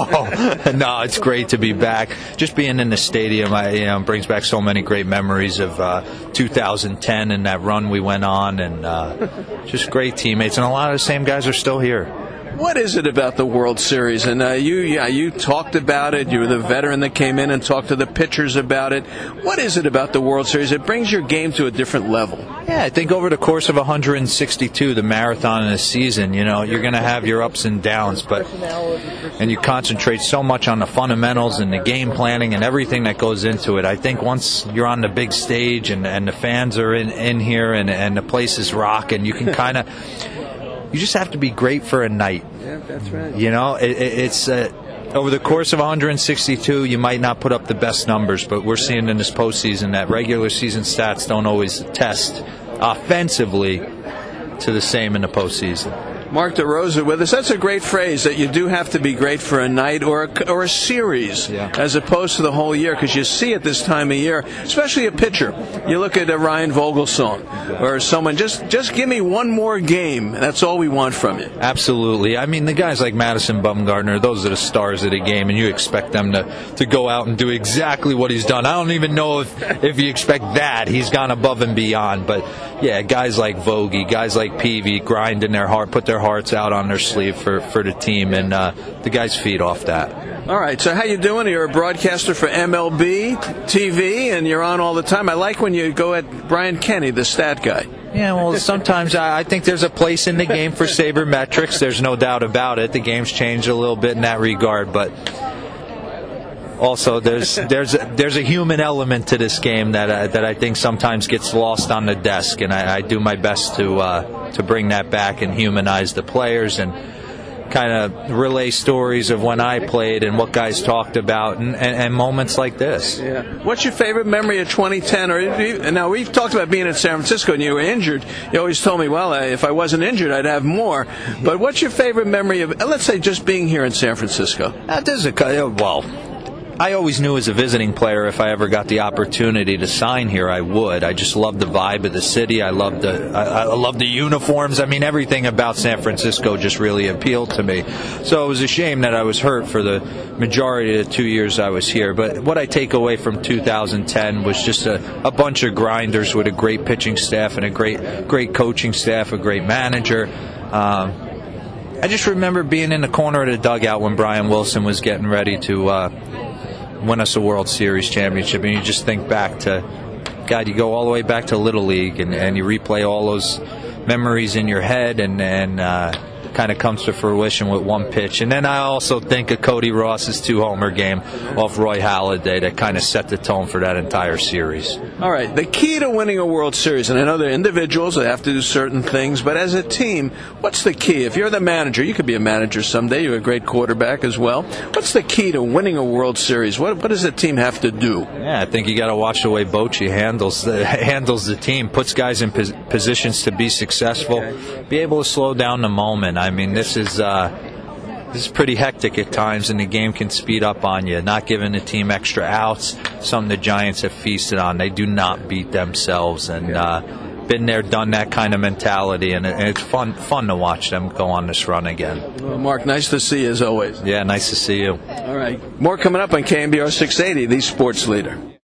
No, it's great to be back. Just being in the stadium, brings back so many great memories of 2010 and that run we went on, and just great teammates. And a lot of the same guys are still here. What is it about the World Series? And you talked about it. You were the veteran that came in and talked to the pitchers about it. What is it about the World Series? It brings your game to a different level. Yeah, I think over the course of 162, the marathon in a season, you're going to have your ups and downs, and you concentrate so much on the fundamentals and the game planning and everything that goes into it. I think once you're on the big stage and the fans are in here and the place is rocking, you can you just have to be great for a night. Yeah, that's right. It's over the course of 162, you might not put up the best numbers, but we're seeing in this postseason that regular season stats don't always test offensively to the same in the postseason. Mark DeRosa with us. That's a great phrase, that you do have to be great for a night or a series, as opposed to the whole year, because you see it this time of year, especially a pitcher. You look at Ryan Vogelsong or someone, just give me one more game. That's all we want from you. Absolutely. I mean, the guys like Madison Bumgarner, those are the stars of the game, and you expect them to go out and do exactly what he's done. I don't even know if you expect that. He's gone above and beyond. But, yeah, guys like Vogie, guys like Peavy, grinding their heart, put their hearts out on their sleeve for the team, and the guys feed off that. All right, so how you doing? You're a broadcaster for MLB TV, and you're on all the time. I like when you go at Brian Kenny, the stat guy. Yeah, well, sometimes I think there's a place in the game for sabermetrics. There's no doubt about it. The game's changed a little bit in that regard, but also there's a human element to this game that I think sometimes gets lost on the desk, and I do my best to bring that back and humanize the players and kind of relay stories of when I played and what guys talked about and moments like this. Yeah. What's your favorite memory of 2010? Now, we've talked about being in San Francisco and you were injured. You always told me, well, if I wasn't injured, I'd have more. But what's your favorite memory of, let's say, just being here in San Francisco? I always knew as a visiting player, if I ever got the opportunity to sign here, I would. I just loved the vibe of the city. I loved the uniforms. I mean, everything about San Francisco just really appealed to me. So it was a shame that I was hurt for the majority of the 2 years I was here. But what I take away from 2010 was just a bunch of grinders with a great pitching staff and a great coaching staff, a great manager. I just remember being in the corner of the dugout when Brian Wilson was getting ready to win us a World Series championship, and you just think back to, God, you go all the way back to Little League, and you replay all those memories in your head, and kind of comes to fruition with one pitch. And then I also think of Cody Ross's 2-homer game off Roy Halladay that kind of set the tone for that entire series. All right, the key to winning a World Series, and I know they're individuals, they have to do certain things, but as a team, what's the key? If you're the manager, you could be a manager someday, you're a great quarterback as well. What's the key to winning a World Series? What does a team have to do? Yeah, I think you got to watch the way Bochy handles the team, puts guys in positions to be successful, be able to slow down the moment. I mean, this is pretty hectic at times, and the game can speed up on you. Not giving the team extra outs, something the Giants have feasted on. They do not beat themselves, and been there, done that kind of mentality, and it's fun to watch them go on this run again. Well, Mark, nice to see you as always. Yeah, nice to see you. All right, more coming up on KNBR 680, the Sports Leader.